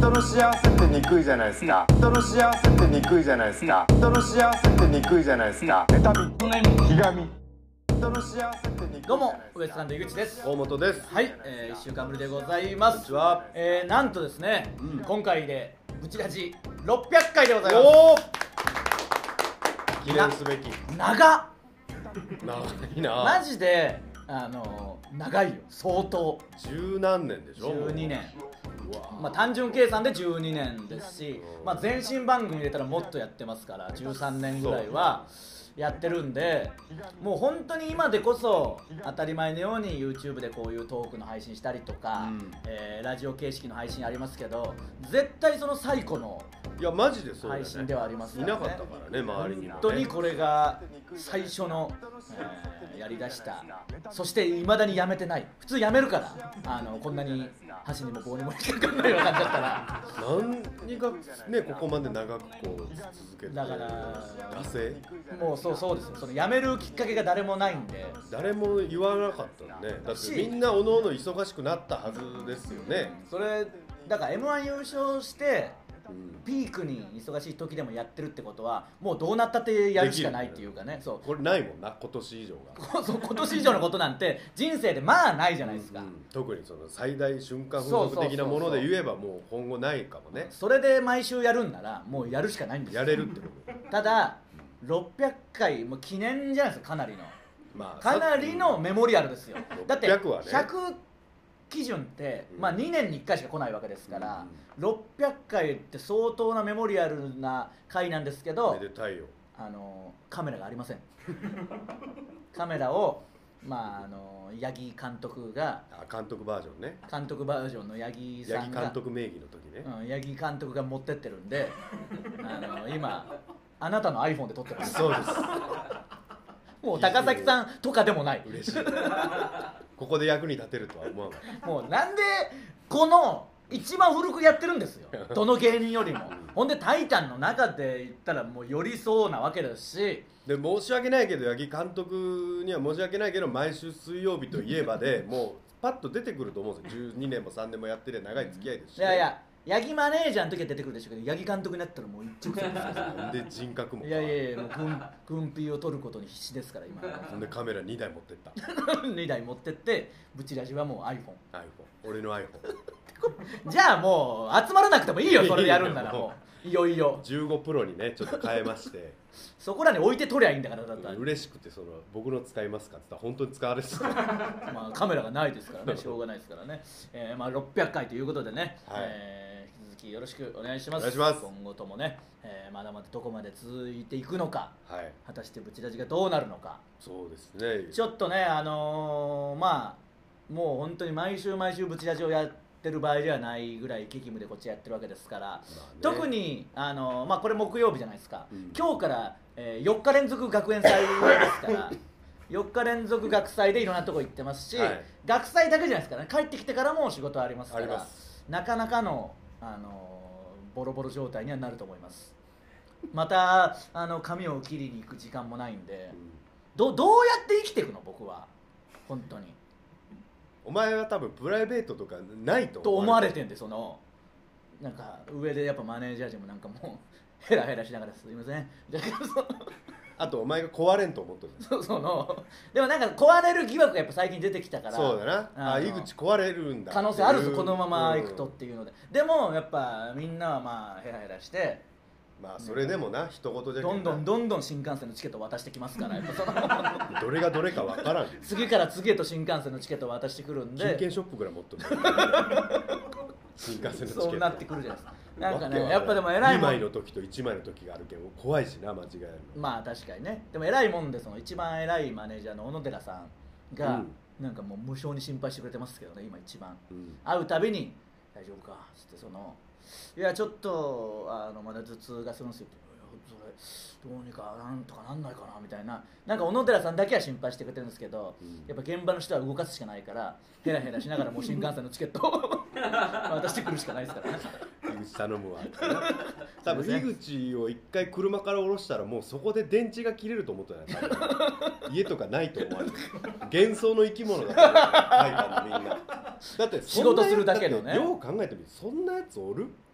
人の幸せってにくいじゃないですか。人の幸せってにくいじゃないですか。人の幸せってにくいじゃないですか。妬み、ひがみ、人の幸せってにくいじゃないですか。 どうもウエストランド井口です。 大本です。 はい、1週間ぶりでございます。 こんにちは。 なんとですね、今回でブチラジ600回でございます。 おお。記念すべき。 長っ、 長いな。 マジで長いよ、相当。 十何年でしょ。 12年。 うわ。 まあ単純計算で12年ですし、まあ前身番組入れたらもっとやってますから13年ぐらいはやってるんで、もう本当に今でこそ当たり前のように YouTube でこういうトークの配信したりとか、ラジオ形式の配信ありますけど、絶対その最古のいやマジでそうだよね。 配信ではありますいなかったからね、周りにもね。 本当にこれが最初の、やりだした、そしていまだにやめてない。普通やめるからこんなに箸にも棒にも引っかかんないような感じだったら何がねここまで長くこう続けてだから惰性もうそうですよ。そのやめるきっかけが誰もないんで、 誰も言わなかったんね。だってみんなおのおの忙しくなったはずですよね。 それだから M1 優勝してピークに忙しい時でもやってるってことは、もうどうなったってやるしかないっていうかね。そうこれないもんな、今年以上が。 そう、今年以上のことなんて人生でまあないじゃないですか。 特にその最大瞬間風速的なもので言えばもう今後ないかもね。 それで毎週やるんならもうやるしかないんですよ。 やれるってことただ600回も記念じゃないですか。かなりの、 まあ、 かなりのメモリアルですよ。だって 600はね 100基準って、まあ、2年に1回しか来ないわけですから、600回って相当なメモリアルな回なんですけど、 めでたいよ。 カメラがありません。カメラをまあ八木監督が、 監督バージョンね。 監督バージョンの八木さ八木んが、 監督名義の時ね。 八木監督が持ってってるんで今あなたの iPhone で撮ってます。 そうです。 もう高崎さんとかでもない。 嬉しい。ここで役に立てるとは思わない。 もうなんでこの一番古くやってるんですよ、どの芸人よりも。ほんでタイタンの中で言ったらもうよりそうなわけですし、 で申し訳ないけど八木監督には申し訳ないけど、毎週水曜日といえばでもうパッと出てくると思うんですよ。12年も3年もやってりゃ長い付き合いですし、ね、 いやいや、八木マネージャーの時は出てくるでしょうけど、八木監督になったらもう一直線ですよ。 で人格もいやいやいや、もう軍備を取ることに必死ですから今。 でカメラ2台持ってった 2台持ってって、ブチラジはもう iPhone。 俺の iPhone じゃあもう集まらなくてもいいよ、それでやるんなら。もういよいよ 15プロにねちょっと変えましてそこらに置いて取りゃいいんだから。だったら嬉しくて、その僕の使いますかって言ったら本当に使われてたまあカメラがないですからね、しょうがないですからね。まあ600回ということでね、 はい引き続きよろしくお願いします。 お願いします。 今後ともね、まだまだどこまで続いていくのか、 はい果たしてブチラジがどうなるのか。 そうですね。 ちょっとねまあもう本当に毎週毎週ブチラジをやってる場合ではないぐらい激務でこっちやってるわけですから、 ね、 特にまあこれ木曜日じゃないですか、今日から、4日連続学園祭ですから4日連続学祭でいろんなとこ行ってますし、学祭だけじゃないですからね、帰ってきてからも仕事ありますから、なかなかの、ボロボロ状態にはなると思います。また髪を切りに行く時間もないんで、どうやって生きていくの僕は本当に。 お前は多分プライベートとかないと思われてんで、そのなんか上でやっぱマネージャー陣もなんかもうヘラヘラしながらすいませんあとお前が壊れんと思ってるでもなんか壊れる疑惑がやっぱ最近出てきたから、 そうだな、井口壊れるんだ可能性あるぞこのままいくとっていうので、でもやっぱみんなはまあヘラヘラして、 まあそれでもな一言じゃどんどん新幹線のチケットを渡してきますから、やっぱそのどれがどれか分からん次から次へと新幹線のチケットを渡してくるんで、 金券ショップぐらい持ってる新幹線のチケットそうなってくるじゃないですか。なんかね、やっぱでも偉いもん、 2枚の時と1枚の時があるけど怖いしな、間違えるの。 まあ確かにね。でも偉いもんで、その一番偉いマネージャーの小野寺さんが、なんかもう無償に心配してくれてますけどね、今一番、会うたびに大丈夫かっつって、いやちょっとまだ頭痛がするんですよ、それどうにかなんとかなんないかなみたいな、なんか小野寺さんだけは心配してくれてるんですけど、やっぱ現場の人は動かすしかないから、ヘラヘラしながらもう新幹線のチケットを渡してくるしかないですからね。 井口頼むわ多分井口を一回車から降ろしたらもうそこで電池が切れると思ったよね。家とかないと思われる幻想の生き物だからみんなだって仕事するだけのね。 よう考えてみて、そんなやつおる？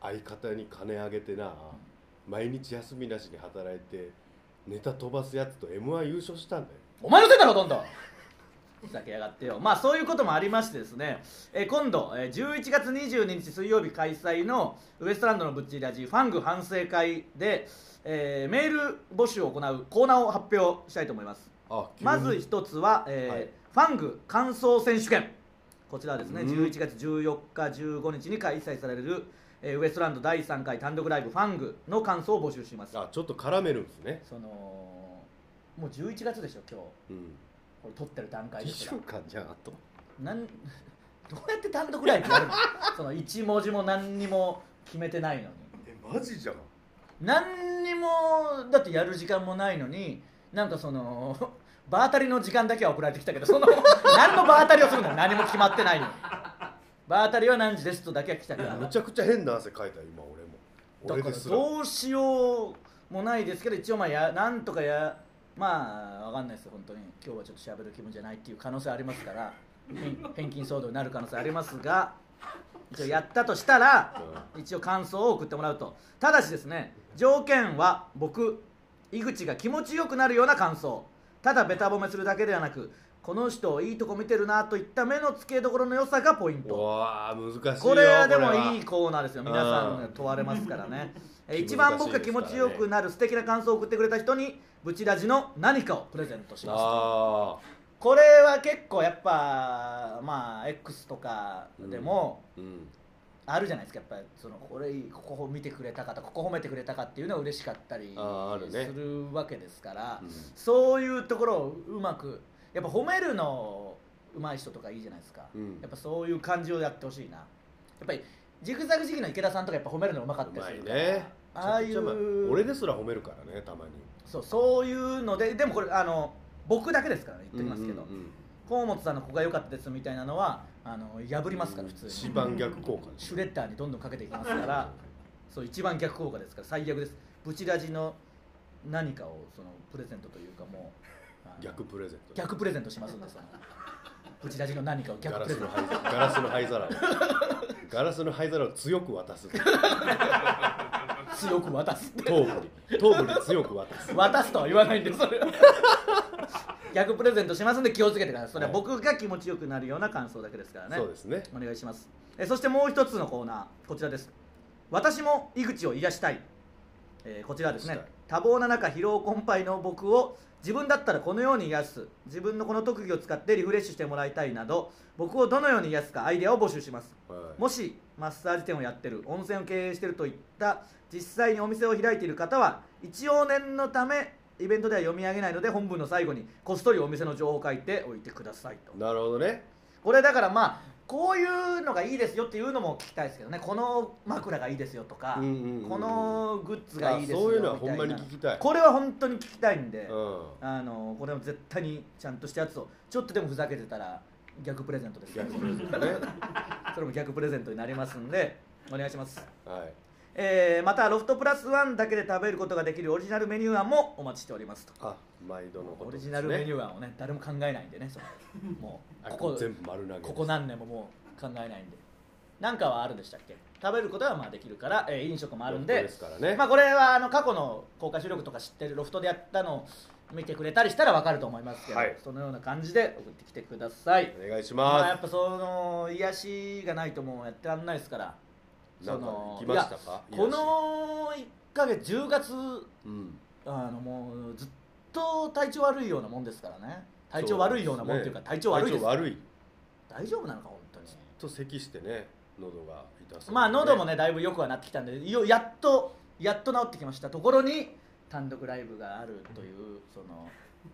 相方に金あげてな、毎日休みなしに働いてネタ飛ばすやつと M1 優勝したんだよ。 お前のせいだろほとんどふざけやがってよ。まあそういうこともありましてですね、今度11月22日水曜日開催のウエストランドのブッチラジファング反省会で、メール募集を行うコーナーを発表したいと思います。まず一つは、ファング感想選手権、こちらはですね、11月14日15日に開催される、ウエストランド第3回単独ライブファングの感想を募集します。 ちょっと絡めるんですね。 もう11月でしょ今日、これ撮ってる段階ですから 2週間じゃん。あとどうやって単独ライブやるのその1文字も何にも決めてないのに。 マジじゃん。 何にもだってやる時間もないのに、なんかその場当たりの時間だけは送られてきたけど、その何の場当たりをするの、何も決まってないのに場当たりは何時ですとだけは来たから、 むちゃくちゃ変な汗かいた今俺も。 だからどうしようもないですけど、一応まあなんとかまあわかんないですよ本当に。今日はちょっと喋る気分じゃないっていう可能性ありますから返金騒動になる可能性ありますが、一応やったとしたら一応感想を送ってもらうと。ただしですね、条件は僕井口が気持ちよくなるような感想、ただベタ褒めするだけではなく、この人いいとこ見てるなといった目の付けどころの良さがポイント。 わー難しいよ。 これはでもいいコーナーですよ。皆さん問われますからね一番僕が気持ちよくなる素敵な感想を送ってくれた人にブチラジの何かをプレゼントします。これは結構やっぱまあ X とかでもあるじゃないですか。やっぱりそのここ見てくれたかとかここ褒めてくれたかっていうのは嬉しかったりするわけですから、そういうところをうまくやっぱ褒めるの上手い人とかいいじゃないですか、やっぱそういう感じをやってほしいな。やっぱりジグザグジギの池田さんとかやっぱ褒めるの上手かったりするから、 ね、 ああいう俺ですら褒めるからねたまに。 そういうので、でもこれ僕だけですからね言ってきますけど、河本さんのここが良かったですみたいなのは破りますから普通に。 一番逆効果シュレッダーにどんどんかけていきますからそう一番逆効果ですから最悪です。ブチラジの何かをそのプレゼントというかもう逆プレゼント逆プレゼントしますんで、そのブチラジの何かを逆プレゼントガラスの灰皿をガラスの灰皿を強く渡す強く渡す頭部に強く渡すとは言わないんですそれ逆プレゼントしますんで気をつけてください。それは僕が気持ちよくなるような感想だけですからね。 そうですね、 お願いします。そしてもう一つのコーナーこちらです。私も井口を癒したい。こちらですね、多忙な中疲労困憊の僕を自分だったらこのように癒す、自分のこの特技を使ってリフレッシュしてもらいたいなど、僕をどのように癒すかアイデアを募集します、もしマッサージ店をやってる、温泉を経営しているといった実際にお店を開いている方は一応念のためイベントでは読み上げないので本文の最後にこっそりお店の情報を書いておいてくださいと。 なるほどね。 これだからまあこういうのがいいですよっていうのも聞きたいですけどね。この枕がいいですよとか、このグッズがいいですよそういうのはほんまに聞きたい。 これは本当に聞きたいんで、これも絶対にちゃんとしたやつをちょっとでもふざけてたら逆プレゼントです。 逆プレゼントねそれも逆プレゼントになりますんでお願いします。 はい。 またロフトプラスワンだけで食べることができるオリジナルメニュー案もお待ちしておりますと。 毎度のことですね。 オリジナルメニュー案をね誰も考えないんでね、もうここ全部丸投げ。 ここ何年ももう考えないんで。なんかはあるんでしたっけ。食べることはまあできるから、飲食もあるんで、 ですからね。 まあこれは過去の公開収録とか知ってるロフトでやったのを見てくれたりしたら分かると思いますけど、そのような感じで送ってきてください。 お願いします。 やっぱその癒しがないともうやってらんないですから。 なんか行きましたか。 この1ヶ月10月、もうずっと体調悪いようなもんですからね。体調悪いようなもんっていうか体調悪いです。大丈夫なのか本当に。 ずっと咳してね、喉が痛そう。 まあ喉もねだいぶ良くはなってきたんで、やっと治ってきましたところに単独ライブがあるというその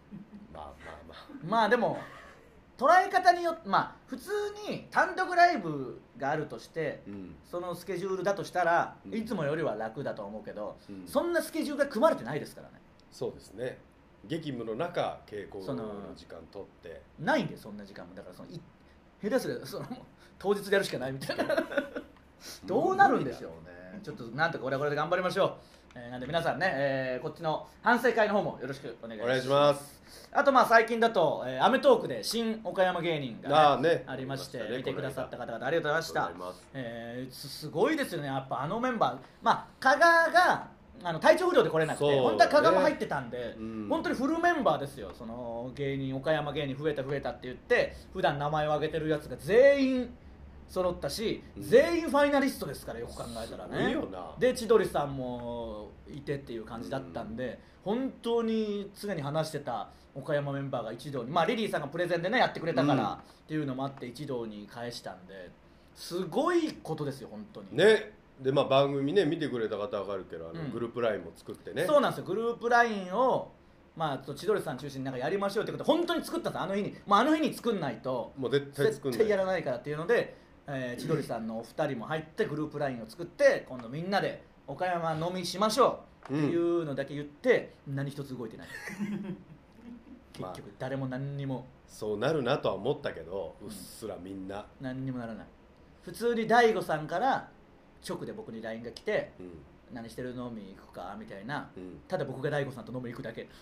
まあでも捉え方によって普通に単独ライブがあるとして、そのスケジュールだとしたら、いつもよりは楽だと思うけど、そんなスケジュールが組まれてないですからね。 そうですね。激務の中稽古の時間取ってないんで、そんな時間もだから下手すれば当日でやるしかないみたいなどうなるんでしょうね。ちょっとなんとかこれはこれで頑張りましょなんで皆さんね、こっちの反省会の方もよろしくお願いします。 お願いします。 あとまあ最近だと、アメトーークで新岡山芸人が、 ねありまして、 ね、 見てくださった方々ありがとうございました。すごいですよね、やっぱあのメンバー、まあ加賀が体調不良で来れなくて、本当は加賀も入ってたんで、本当にフルメンバーですよ。その芸人、岡山芸人増えたって言って普段名前を挙げてるやつが全員揃ったし、全員ファイナリストですから、よく考えたらね。で千鳥さんもいてっていう感じだったんで、本当に常に話してた岡山メンバーが一堂に、まあリリーさんがプレゼンでねやってくれたからっていうのもあって一堂に返したんで、すごいことですよ本当にね。でまあ番組ね見てくれた方は分かるけど、グループ LINE も作ってね。 そうなんですよ、グループ LINE をまあ千鳥さん中心になんかやりましょうってこと本当に作ったんですあの日に。あの日に作んないともう絶対やらないからっていうので、千鳥さんのお二人も入ってグループ LINE を作って、今度みんなで岡山飲みしましょうっていうのだけ言って、何一つ動いてない結局誰も何にも、 そうなるなとは思ったけど、うっすらみんな何にもならない。普通に大悟さんから直で僕に LINE が来て、何してる飲み行くかみたいな、ただ僕が大悟さんと飲み行くだけ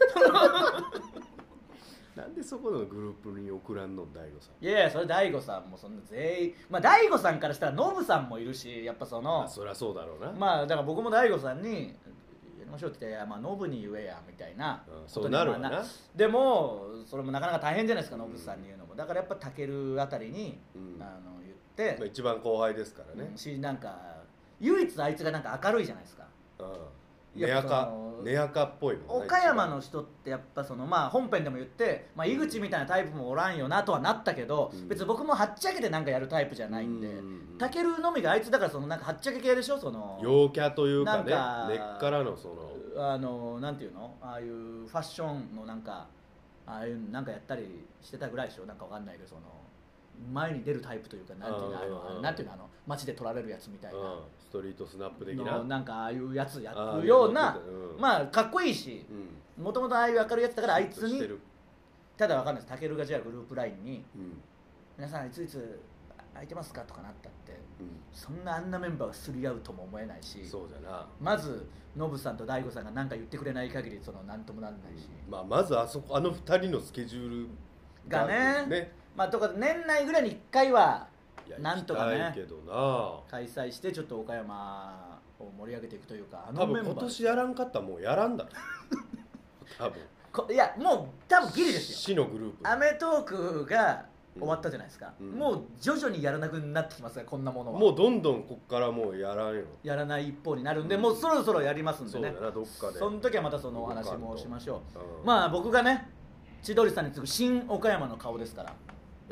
なんでそこのグループに送らんの大悟さん。 いやいや、それ大悟さんもそんな全員、まあ大悟さんからしたらノブさんもいるし、やっぱその、 そりゃそうだろうな。 まあだから僕も大悟さんにやりましょうって言って、まあノブに言えやみたいな、 そうなるわな。 でもそれもなかなか大変じゃないですか、ノブさんに言うのも。だからやっぱたけるあたりに、言って、 一番後輩ですからね。 なんか唯一あいつがなんか明るいじゃないですか。 根垢っぽいもんね。 岡山の人ってやっぱその、まあ本編でも言って、まあ、井口みたいなタイプもおらんよなとはなったけど、別に僕もはっちゃけてなんかやるタイプじゃないんで、たけるのみがあいつだから、そのなんかはっちゃけ系でしょ、その陽キャというかね、根っからのそのなんていうの、ああいうファッションのなんかああいうなんかやったりしてたぐらいでしょ。なんかわかんないけど、その前に出るタイプというか、なんていうの、なんていうの、街で撮られるやつみたいな、 ストリートスナップ的ななんかああいうやつやるような、まあかっこいいし、もともとああいう明るいやつだから、あいつにただわかんないです。たけるがじゃあグループ LINE に皆さんいついつ空いてますかとかなったって、そんなあんなメンバーがすり合うとも思えないし、 そうだな。 まずノブさんと大悟さんが何か言ってくれない限り、その何ともなんないし、 まずあの2人のスケジュールがね、まあとか年内ぐらいに1回はなんとかね開催して、ちょっと岡山を盛り上げていくというか、 多分今年やらんかったらもうやらんだろ多分。 いやもう多分ギリですよ。 死のグループアメトークが終わったじゃないですか、もう徐々にやらなくなってきますが、こんなものはもうどんどんこっからもうやらんよ、 やらない一方になるんで、もうそろそろやりますんでね。 そうだな、どっかでその時はまたそのお話もしましょう。まあ僕がね、千鳥さんに次ぐ新岡山の顔ですから。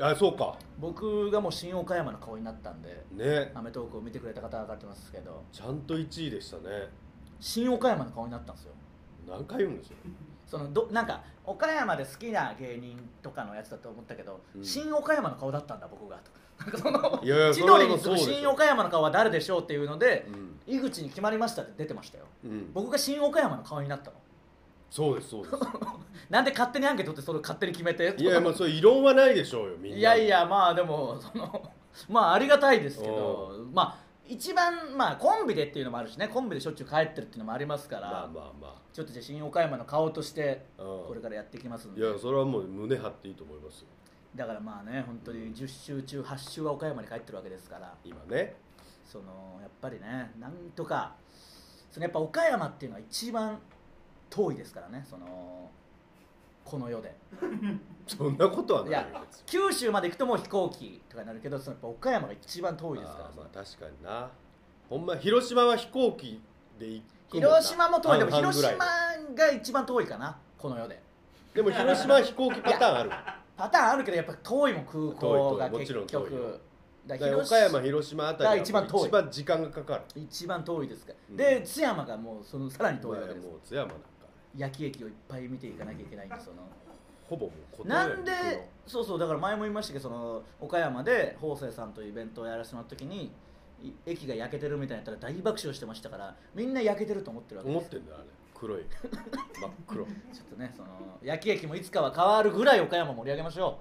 そうか、 僕がもう新岡山の顔になったんでね。 アメトークを見てくれた方は分かってますけど、 ちゃんと1位でしたね。 新岡山の顔になったんですよ。 何回言うんですよ。 そのなんか岡山で好きな芸人とかのやつだと思ったけど、新岡山の顔だったんだ僕がと。なんかその千鳥に次ぐ新岡山の顔は誰でしょうっていうので、井口に決まりましたって出てましたよ。僕が新岡山の顔になったの。 そうですそうですなんで勝手にアンケートってそれを勝手に決めて。 いやまあそれ異論はないでしょうよ、みんな。 いやいや、まあでもそのまあありがたいですけど、まあ一番まあコンビでっていうのもあるしね、コンビでしょっちゅう帰ってるっていうのもありますから、ちょっとじゃあ新岡山の顔としてこれからやっていきますんで。 いやそれはもう胸張っていいと思いますよ。 だからまあね、本当に10週中8週は岡山に帰ってるわけですから、 今ね、 そのやっぱりね、なんとかそのやっぱ岡山っていうのは一番遠いですからね、そのこの世でそんなことはない。 いや九州まで行くともう飛行機とかになるけど、そのやっぱ岡山が一番遠いですから。 まあ確かにな。ほんま広島は飛行機で行くもんな。 広島も遠い。でも広島が一番遠いかな、この世で。 でも広島は飛行機パターンある。 パターンあるけどやっぱ遠いもん、空港が結局。岡山広島あたりが一番時間がかかる。 一番遠いですから。で津山がもうそのさらに遠いわけです。 もう津山なんか焼き駅をいっぱい見ていかなきゃいけないんで、そのほぼもうなんで、そうだから前も言いましたけど、その岡山で方正さんというイベントをやらせてもらった時に駅が焼けてるみたいなったら大爆笑してましたから、みんな焼けてると思ってるわけです。 思ってんだよあれ、黒い真っ黒。 ちょっとね、その焼き駅もいつかは変わるぐらい岡山盛り上げましょう。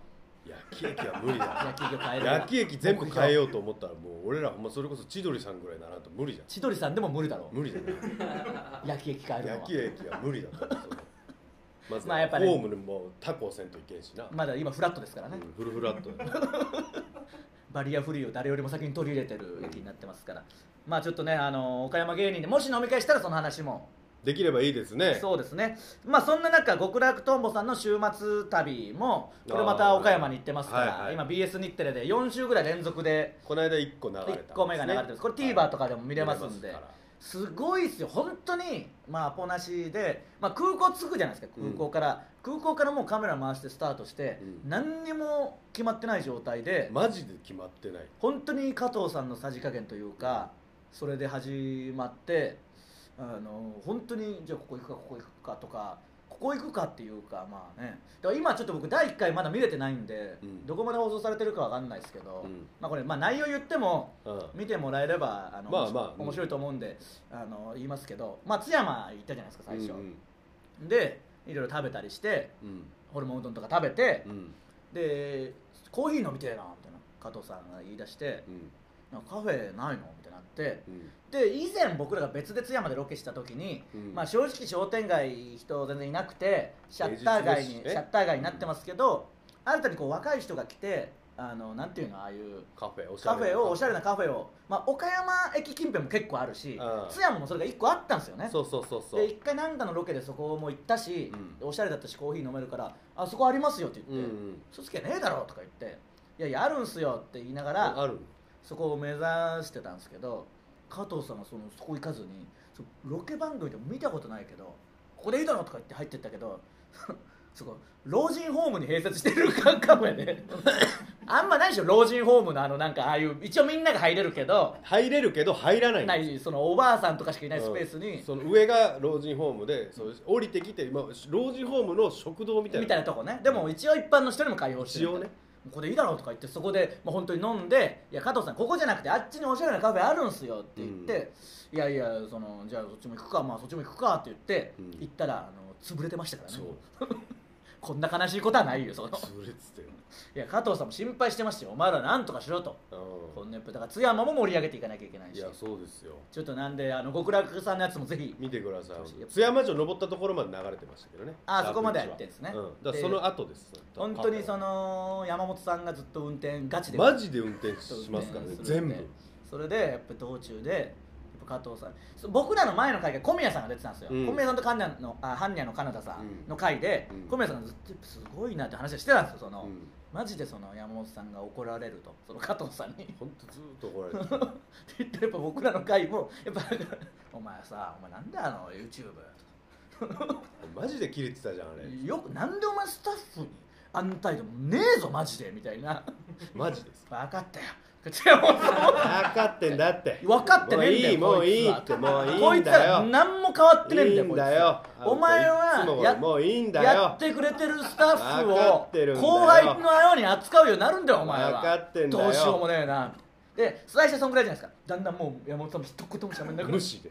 焼き駅は無理だ焼き駅を変える焼き駅全部変えようと思ったらもう俺らほんまそれこそ千鳥さんぐらいならんと無理じゃん。 千鳥さんでも無理だろ無理だね焼き駅変えるのは焼き駅は無理だと思うまずまあやっぱねホームにもタコせんといけんしな、 まだ今フラットですからね、 フルフラットバリアフリーを誰よりも先に取り入れてる駅になってますから、まあちょっとね岡山芸人でもし飲み会したらその話もできればいいですね。 そうですね。まあそんな中極楽とんぼさんの週末旅もこれまた岡山に行ってますから、 はいはい今 BS 日テレで4週ぐらい連続でこの間1個流れたんです、ね、 1個目が流れてます。これ TVer とかでも見れますんで、 見れますからすごいっすよ本当に。まあアポなしで、まあ、空港着くじゃないですか。空港からもうカメラ回してスタートして、何にも決まってない状態でマジで決まってない。 本当に加藤さんのさじ加減というか、それで始まって本当にじゃあここ行くかここ行くかとかここ行くかっていうか、まあね、だから今ちょっと僕第1回まだ見れてないんで、どこまで放送されてるかわかんないですけど、まあこれ内容言っても見てもらえれば面白いと思うんで言いますけど、まあ津山行ったじゃないですか最初、でいろいろ食べたりして、ホルモンうどんとか食べて、でコーヒー飲みてえなみたいな加藤さんが言い出して、カフェないのみたいになって、で以前僕らが別で津山でロケした時に、まあ正直商店街人全然いなくてシャッター街になってますけど、新たにこう若い人が来てなんていうのああいうカフェをおしゃれなカフェを、まあ、岡山駅近辺も結構あるし、津山もそれが1個あったんですよね。 そうで1回なんかのロケでそこも行ったし、おしゃれだったしコーヒー飲めるからあそこありますよって言って、嘘つけねえだろとか言って、いやいやあるんすよって言いながらそこを目指してたんですけど、加藤さんがそこ行かずにロケ番組でも見たことないけどここでいいだろとか言って入ってったけどそこ老人ホームに併設してるカフェであんまないでしょ老人ホームのなんかああいう一応みんなが入れるけど入らないそのおばあさんとかしかいないスペースに、 その上が老人ホームで降りてきて今老人ホームの食堂みたいなとこね。でも一応一般の人にも開放してる一応ね、 ここでいいだろうとか言って、そこで、まあ、本当に飲んで「いや加藤さんここじゃなくてあっちにおしゃれなカフェあるんすよ」って言って「いやいやじゃあそっちも行くか、まあそっちも行くか」って言って、行ったら潰れてましたからね。こんな悲しいことはないよ潰れてたよ。いや加藤さんも心配してましたよ。お前らなんとかしろと。こんなやっぱだから津山も盛り上げていかなきゃいけないし。 いやそうですよ。 ちょっとなんで極楽さんのやつもぜひ見てください。津山城登ったところまで流れてましたけどね。 そこまでやってんですね。 だからその後です。 本当に山本さんがずっと運転ガチでマジで運転しますからね全部。 それでやっぱ道中で加藤さん、僕らの前の回が小宮さんが出てたんですよ。小宮さんと般若の金田さんの回で、小宮さんがずっとすごいなって話をしてたんですよ。マジで山本さんが怒られると加藤さんに本当ずっと怒られるって言ってやっぱ僕らの回もやっぱお前なんでYouTube マジでキレてたじゃんあれ。 よくなんでお前スタッフにあんな態度ねえぞマジでみたいな。 マジです分かったよ分かってんだって分かってねえんだよ。 もういいってもういいんだよ。 こいつは何も変わってねえんだよ。 いいんだよ。 お前はもういいんだよ。 やってくれてるスタッフを後輩のように扱うようになるんだよお前は。 分かってんだよ。 どうしようもねえな。で最初そんぐらいじゃないですか。だんだんもう山本さんも一言も喋んなくなる。 無視で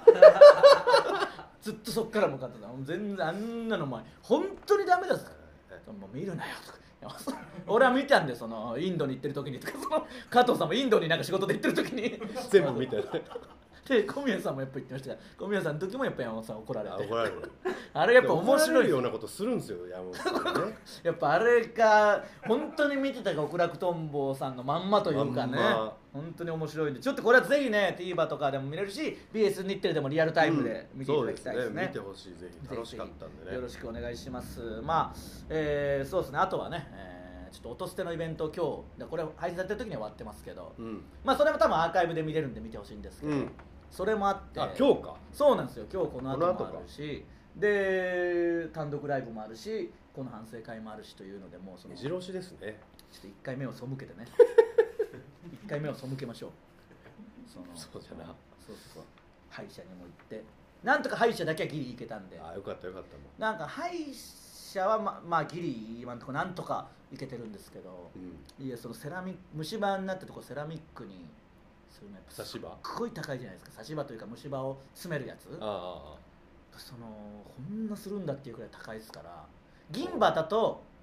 ずっとそっから向かってた。全然あんなのお前本当にダメだぞ。もう見るなよとか。俺は見たんでインドに行ってる時にとか加藤さんもインドになんか仕事で行ってる時に全部見てで小宮さんもやっぱ言ってましたが、小宮さんの時もやっぱ山本さん怒られてあれやっぱ面白いようなことするんですよ山本さんねやっぱあれが本当に見てた極楽とんぼさんのまんまというかね、本当に面白いんでちょっとこれはぜひね TVer とかでも見れるし BS 日テレでもリアルタイムで見ていただきたいですね。 見てほしい。ぜひ楽しかったんでねよろしくお願いします。まあ、そうですね。あとはね、ちょっと音捨てのイベント今日これ配信されてる時には終わってますけど、まあそれも多分アーカイブで見れるんで見てほしいんですけど、それもあって今日かそうなんですよ。今日この後もあるしで単独ライブもあるしこの反省会もあるしというのでもう目白押しですね。 ちょっと1回目を背けてね1回目を背けましょう。 そうじゃな。 そう歯医者にも行ってなんとか歯医者だけはギリ行けたんで、 よかったもん。 なんか歯医者はまあギリ今のところなんとか行けてるんですけど、いやセラミック虫歯になったとこセラミックにするのやっぱすっごい高いじゃないですか。差し歯というか虫歯を詰めるやつ、こんなするんだっていうくらい高いですから、銀歯だと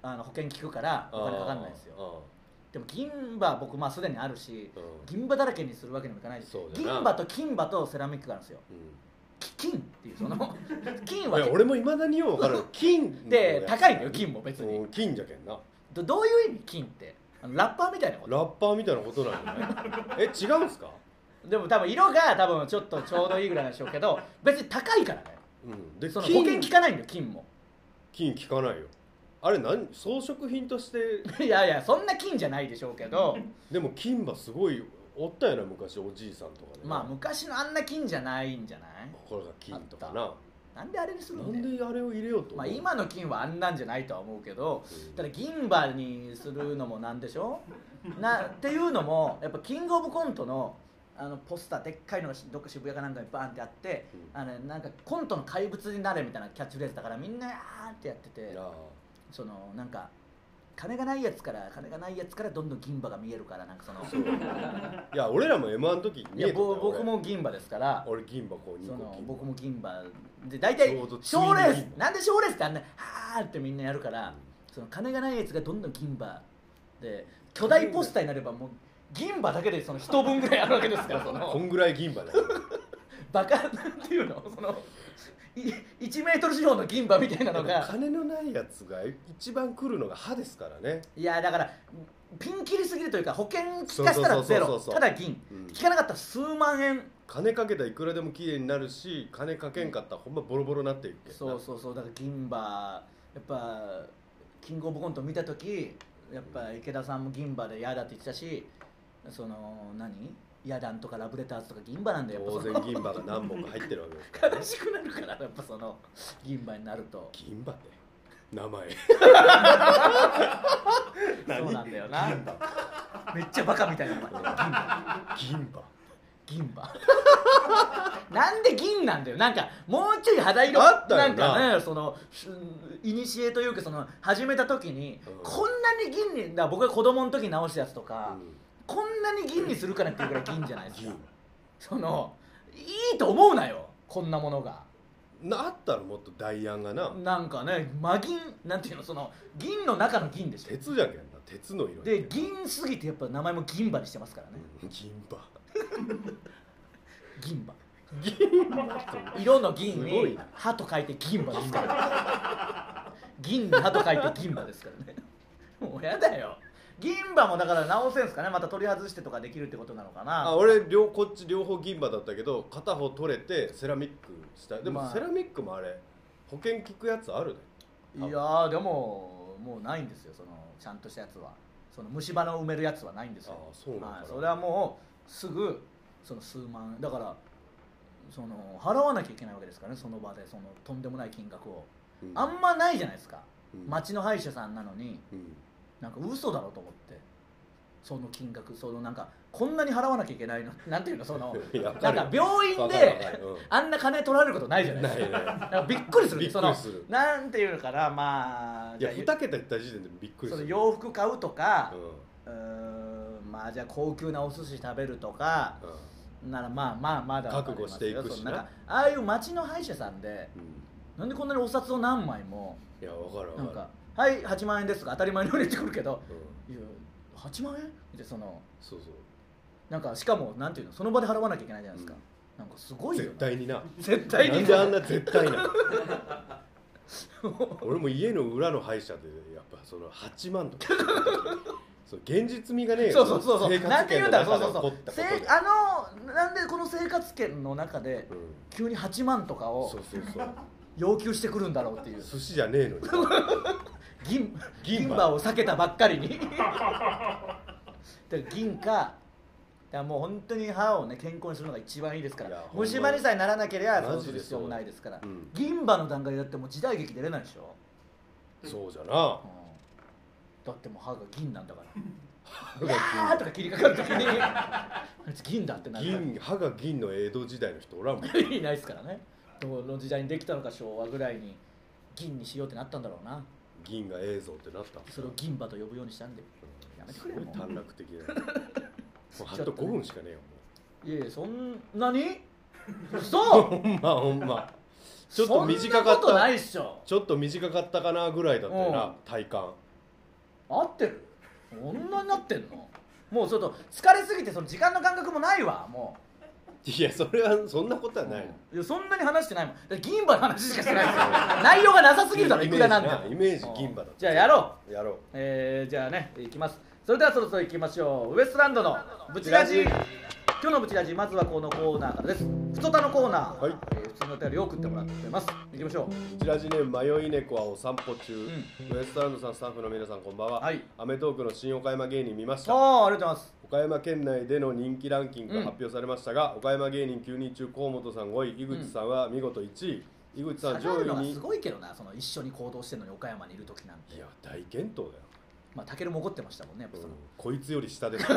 保険効くからお金かかんないですよ。でも銀歯僕すでにあるし、銀歯だらけにするわけにもいかないです。銀歯と金歯とセラミックがあるんですよ。金っていうその金は俺もいまだによう分かる。金で高いんだよ。金も別に金じゃけんな。 どういう意味金って？ラッパーみたいなこと？ ラッパーみたいなことなんだね。違うんすか？ でも多分色がちょっどいいぐらいなんでしょうけど、別に高いからね。 でその保険効かないんだよ。金も金効かないよ。あれ装飾品としていやそんな金じゃないでしょうけどでも金歯すごいおったよな、昔おじいさんとかね。 昔のあんな金じゃないんじゃない？ これが金とかな。 なんであれにするの？ なんであれを入れようと思う？ 今の金はあんなんじゃないとは思うけど、ただ銀歯にするのもなんでしょっていうのもやっぱキングオブコントのポスターでっかいのがどっか渋谷かなんかにバーンってあって、なんかコントの怪物になれみたいなキャッチフレーズだからみんなあーってやってて、そのなんか金がないやつからどんどん銀歯が見えるからなんかそのいや俺らも M1 の時見えた。 僕も銀歯ですから。 俺銀歯こう2個僕も銀歯で大体賞レースなんで賞レースってあんなはーってみんなやるから、その金がないやつがどんどん銀歯で巨大ポスターになればもう銀歯だけでその1分ぐらいあるわけですからそのこんぐらい銀歯だよ。 バカなんていうのその1メートル四方の銀歯みたいなのが金のないやつが一番来るのが歯ですからね。 いやだからピンキリすぎるというか、保険効かしたらゼロ、ただ銀、効かなかったら数万円。 金かけたらいくらでも綺麗になるし、金かけんかったらほんまボロボロになっていくけど。 そうだから銀歯やっぱキングオブコント見た時やっぱ池田さんも銀歯で嫌だって言ってたし、そのヤダンとかラブレターズとか銀歯なんだよ。 当然銀歯が何本か入ってるわけですから、ね、 悲しくなるからやっぱその銀歯になると。 銀歯って名前そうなんだよな。めっちゃバカみたいな名前。銀歯なんで銀なんだよ。なんかもうちょい肌色なんかね、そのイニシエというかその始めた時に、こんなに銀に僕が子供の時に直したやつとか、こんなに銀にするかなっていうぐらい銀じゃないですか。そのいいと思うなよこんなものが。 あったらもっとダイヤンがなんかね、真銀なんていうの、その銀の中の銀でしょ。 鉄じゃけんな、鉄の色で銀すぎてやっぱ名前も銀歯にしてますからね。 銀歯色の銀に歯と書いて銀歯ですから銀に歯と書いて銀歯ですからね。もうやだよ。銀歯もだから直せんすかね、また取り外してとかできるってことなのかな。 俺こっち両方銀歯だったけど、片方取れてセラミックした。でもセラミックもあれ保険効くやつあるで。いやでももうないんですよ、そのちゃんとしたやつは。その虫歯の埋めるやつはないんですよ。 そうなんだ。 それはもうすぐその数万だから、その払わなきゃいけないわけですからね、その場でそのとんでもない金額を、あんまないじゃないですか、町の歯医者さんなのに、なんか嘘だろうと思って、その金額、そのなんかこんなに払わなきゃいけないのなんていうの、そのなんか病院であんな金取られることないじゃないですか。なんかびっくりする。そのなんていうのかな、まあいや2桁いった時点でびっくりする。 その洋服買うとか、まあじゃあ高級なお寿司食べるとかならまだ覚悟していくしな。 なんかああいう町の歯医者さんで、なんでこんなにお札を何枚も、 いや分かるなんかはい8万円ですが当たり前のように言ってくるけど、いや8万円ってそのなんかしかもなんていうの、その場で払わなきゃいけないじゃないですか。なんかすごいよ。 絶対にな。 絶対に。 なんであんな絶対な。俺も家の裏の歯医者でやっぱその8万とか。そう現実味がねえ。 そう生活圏の中で起こったことで。 なんでこの生活圏の中で急に8万とかを要求してくるんだろうっていう。 寿司じゃねえのに。 銀歯を避けたばっかりに。銀か。もう本当に歯をね健康にするのが一番いいですから。虫歯にさえならなければそうする必要もないですから。銀歯の段階だってもう時代劇出れないでしょ。 そうじゃな。 だってもう歯が銀なんだからいやーとか切りかかるときに銀だってなる。 歯が銀の江戸時代の人おらんもん。 いないですからね。どの時代にできたのか、昭和ぐらいに銀にしようってなったんだろうな。 銀が映像ってなった。 それを銀歯と呼ぶようにしたんで、やめてくれよ。 短絡的な。もうあと5分しかねえよ。 いやいや、そんなに嘘ほんまちょっと短かった。 そんなことないっしょ。 ちょっと短かったかなぐらいだったよな、体感。 合ってる？こんなになってんの？もうちょっと疲れすぎてその時間の感覚もないわもう。 いやそれはそんなことはないの。 いやそんなに話してないもん。だって銀歯の話しかしてないですよ内容がなさすぎるだろいくらなんでも。 イメージ銀歯だ。 じゃあやろう。やろう。じゃあねいきます。それではそろそろいきましょう。ウエストランドのブチラジ。今日のブチラジまずはこのコーナーからです。ふつおたのコーナー。 はい。 普通のお便りを送ってもらってます。いきましょう。 ブチラジネーム迷い猫はお散歩中、ウエストランドさんスタッフの皆さんこんばんは。 はい。 アメトーークの新岡山芸人見ました。 あありがとうございます。 岡山県内での人気ランキングが発表されましたが、岡山芸人9人中河本さん5位、井口さんは見事1位。井口さん上位に。 すごいけどな、その一緒に行動してるのに岡山にいる時なんて。 いや大健闘だよ。 まあタケルも怒ってましたもんねやっぱその、 こいつより下です。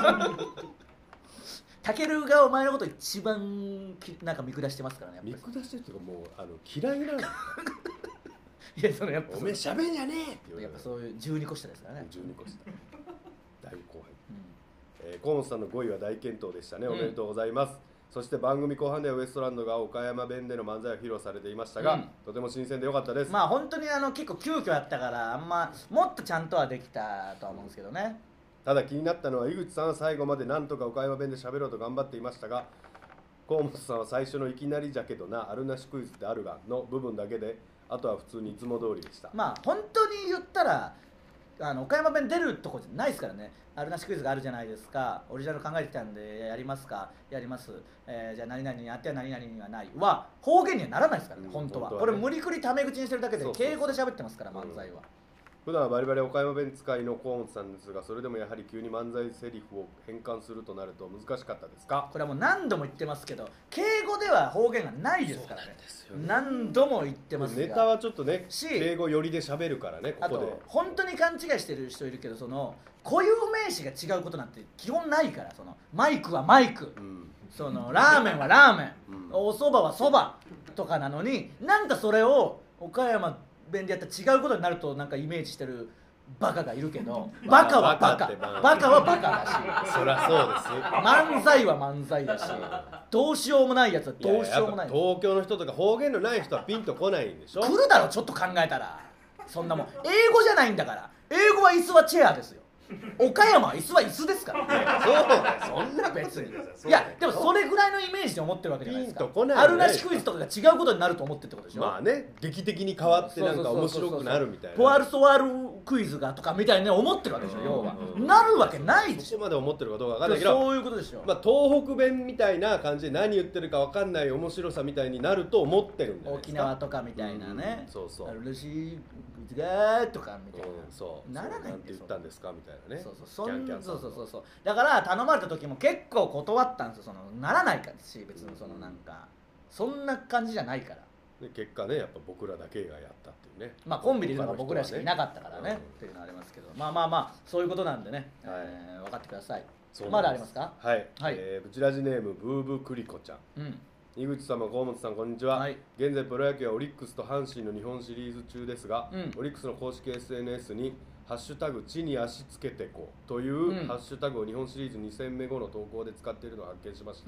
タケルがお前のこと一番なんか見下してますからね。 見下してるっていうかもう嫌いなんだよ。 いやそのやっぱおめえしゃべんじゃねえって言われる。 やっぱそういう12個下ですからね。 12個下。だいぶ後輩。河本さんの5位は大健闘でしたね。おめでとうございます。そして番組後半ではウエストランドが岡山弁での漫才を披露されていましたが、とても新鮮でよかったです。 まあ本当に結構急遽やったからあんまもっとちゃんとはできたとは思うんですけどね。 ただ気になったのは井口さんは最後までなんとか岡山弁で喋ろうと頑張っていましたが、河本さんは最初のいきなりじゃけどなあるなしクイズってあるがの部分だけで、あとは普通にいつも通りでした。 まあ本当に言ったら岡山弁出るとこじゃないですからね。あるなしクイズがあるじゃないですか。オリジナル考えてきたんでやりますか、やります、じゃあ何々にあっては何々にはないは方言にはならないですからね、本当は。これ無理くりタメ口にしてるだけで敬語で喋ってますから漫才は。 普段はバリバリ岡山弁使いの河本さんですが、それでもやはり急に漫才セリフを変換するとなると難しかったですか？ これはもう何度も言ってますけど、敬語では方言がないですからね。何度も言ってますが、 ネタはちょっとね敬語寄りで喋るからね。ここであと本当に勘違いしてる人いるけど、その固有名詞が違うことなんて基本ないから。そのマイクはマイク、そのラーメンはラーメン、お蕎麦は蕎麦とかなのに、なんかそれを岡山弁でやったら違うことになるとなんかイメージしてるバカがいるけど、バカはバカ、バカはバカだし、 そりゃそうです。 漫才は漫才だし、どうしようもないやつはどうしようもない。 東京の人とか方言のない人はピンとこないんでしょ。 来るだろちょっと考えたら。そんなもん英語じゃないんだから。英語は椅子はチェアですよ。岡山は椅子は椅子ですから。 そうだよ、そんな別に。いやでもそれぐらいのイメージで思ってるわけじゃないですか。 ピンとこないね。 あるなしクイズとかが違うことになると思ってってことでしょ。 まあね、劇的に変わってなんか面白くなるみたいな。 ポアルソワールクイズがとかみたいに思ってるわけでしょ。要はなるわけないでしょ。 そこまで思ってるかどうかわかんないけど、 そういうことでしょ。 まあ東北弁みたいな感じで何言ってるかわかんない面白さみたいになると思ってるんだよ。 沖縄とかみたいなね。 そうそう。 あるしがとかみたいな。 そうならないんなんて言ったんですかみたいなね。 そうそうだから頼まれた時も結構断ったんですよ。そのならないからし、別にそのなんかそんな感じじゃないから。 で結果ね、やっぱ僕らだけがやったっていうね。 まあコンビでいるのが僕らしかいなかったからね、っていうのはありますけど、まあそういうことなんでね、分かってください。まだありますか？ はい、 はい。 ブチラジネームブーブークリコちゃん。井口様、河本さん、こんにちは。はい、現在プロ野球はオリックスと阪神の日本シリーズ中ですが、オリックスの公式 SNS にハッシュタグ地に足つけてこうという、ハッシュタグを日本シリーズ2戦目後の投稿で使っているのを発見しました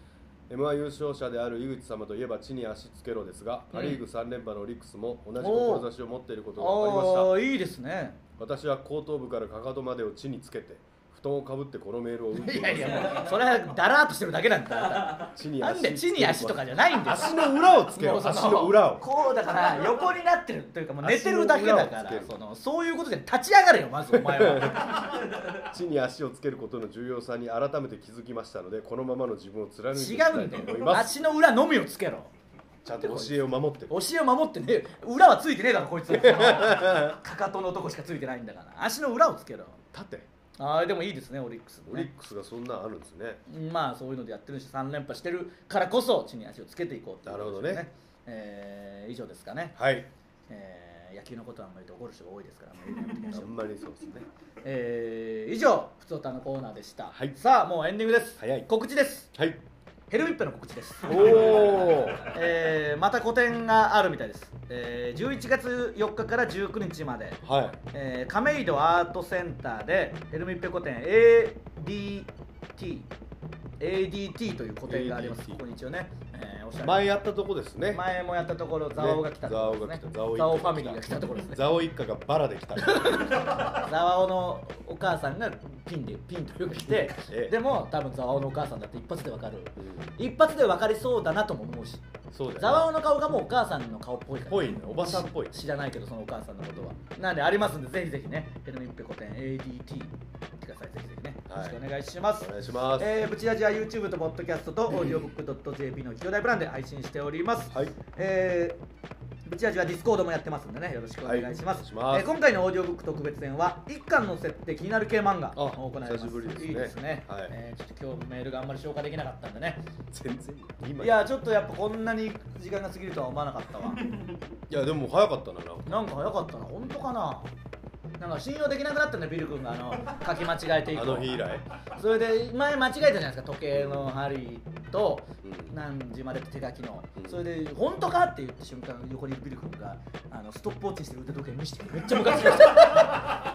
。M1 優勝者である井口様といえば地に足つけろですが、パ・リーグ3連覇のオリックスも同じ志を持っていることが分かりました。 いいですね。 私は後頭部からかかとまでを地につけて布団をかぶってこのメールを打っています。 いやいや、もうそれはだらーっとしてるだけなんだ。なんで地に足とかじゃないんです。 足の裏をつけろ。足の裏をこうだから横になってるというか、もう寝てるだけだから、そういうことで立ち上がれよまずお前は。 地に足をつけることの重要さに改めて気づきましたので、このままの自分を貫いていきたいと思います。違うんだよ、 足の裏のみをつけろ。 ちゃんと教えを守ってる。 教えを守ってね。裏はついてねえだろこいつ。かかとのとこしかついてないんだから、足の裏をつけろ。 縦。 でもいいですね、オリックス、 オリックスがそんなあるんですね。 まあそういうのでやってるし、3連覇してるからこそ地に足をつけていこうっていう、 なるほどね。 以上ですかね。 はい。 野球のことはあんまり怒る人が多いですからあんまりそうですね。 以上ふつおたのコーナーでした。 はい。 さあもうエンディングです。 早い。 告知です。 はい。 ヘルミッペの告知です。 おお。 また個展があるみたいです。11月4日から19日まで、 はい、 亀戸アートセンターでヘルミッペ個展 ADT という個展があります。ここに一応ね、 おしゃれ前やったとこですね。 前もやったところ、ザワオが来たところですね。ザワオファミリーが来たところですね。 ザワオ一家がバラで来た。 ザワオのお母さんがピンとよく来て、でも多分ザワオのお母さんだって一発でわかる、一発でわかりそうだなとも思うし、ザワオの顔がもうお母さんの顔っぽいから、 ぽいね、おばさんっぽい。 知らないけどそのお母さんのことは。なんでありますんで、ぜひぜひね、ヘルミッペコ店 ADT ください。ぜひぜひね、よろしくお願いします。 お願いします。 ブチラジは YouTube とポッドキャストとオーディオブック .jp の兄弟プランで配信しております。 はい。 ブチラジはディスコードもやってますんでね、よろしくお願いします。 はい、 今回のオーディオブック特別編は1巻の設定気になる系漫画を行います。 久しぶりですね。 いいですね。 はい。 ちょっと今日メールがあんまり消化できなかったんでね。 全然いや、ちょっとやっぱこんなに時間が過ぎるとは思わなかったわ。 いやでも早かったな。 なんか早かったな。本当かな。なんか信用できなくなったんだよ、ビル君が書き間違えていく。 あの日以来。 それで前間違えたじゃないですか、時計の針と何時までって手書きの、それで本当かって言った瞬間、横にいるビル君がストップウォッチしてる腕時計見せてめっちゃムカつきました。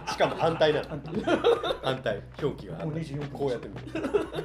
しかも反対なの。反対、表記がもう24分こうやってみる。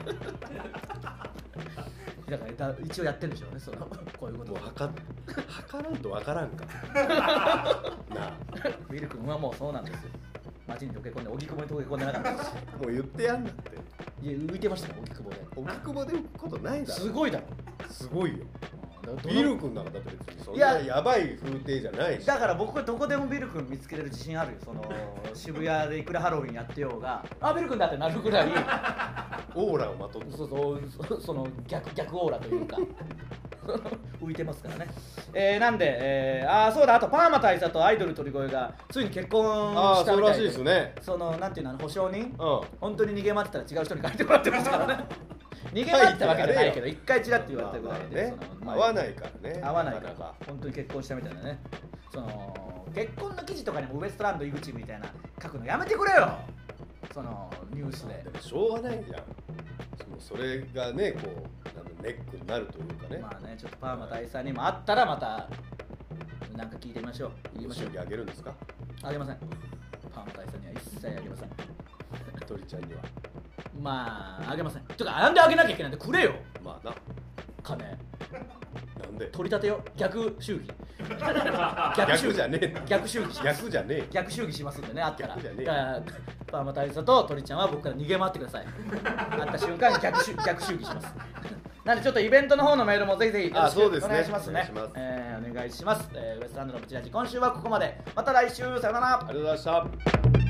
だから一応やってるんでしょうね、こういうことを測らんとわからんか。なあ、 ビル君はもうそうなんですよ。街に溶け込んで、荻窪に溶け込んでなかったです。 もう言ってやんなって。 いや、浮いてましたよ、荻窪で。 荻窪で浮くことないだろ。 すごいだろ。 すごいよ。ビル君なんかだって別にそんなやばい風景じゃないし。 だから僕はどこでもビル君見つけれる自信あるよ。渋谷でいくらハロウィンやってようが、あ、ビル君だってなるぐらいオーラをまとって、 その逆オーラというか浮いてますからね。なんで、そうだ、あとパーマ大佐とアイドル鳥越がついに結婚したみたいで、 そうらしいですね。 なんていうの、保証人、本当に逃げ回ってたら違う人に書いてもらってましたからね。逃げ回ったわけじゃないけど、一回チラッと言われたぐらいで、 合わないからね。 合わないから本当に結婚したみたいなね。結婚の記事とかにもウエストランド井口みたいな書くのやめてくれよ、ニュースで。 でもしょうがないじゃん。それがね、こうネックになるというかね。 まあね、ちょっとパーマ大佐にもあったらまたなんか聞いてみましょう。 言いましょう。あげるんですか？ あげません。パーマ大佐には一切あげません。 鳥ちゃんにはまああげません。てか、なんであげなきゃいけないんで、くれよ。 まあな、 金なんで取り立てよ、逆祝儀。 逆じゃねえ。 逆祝儀します。 逆じゃねえ。 逆祝儀しますんでね、あったら。 逆じゃねえ。 だからパーマ大佐と鳥ちゃんは僕から逃げ回ってください。会った瞬間に逆祝儀します。なんでちょっとイベントの方のメールもぜひぜひよろしくお願いしますね。お願いします。ウエストランドのブチラジ、今週はここまで。また来週、さよなら。 ありがとうございました。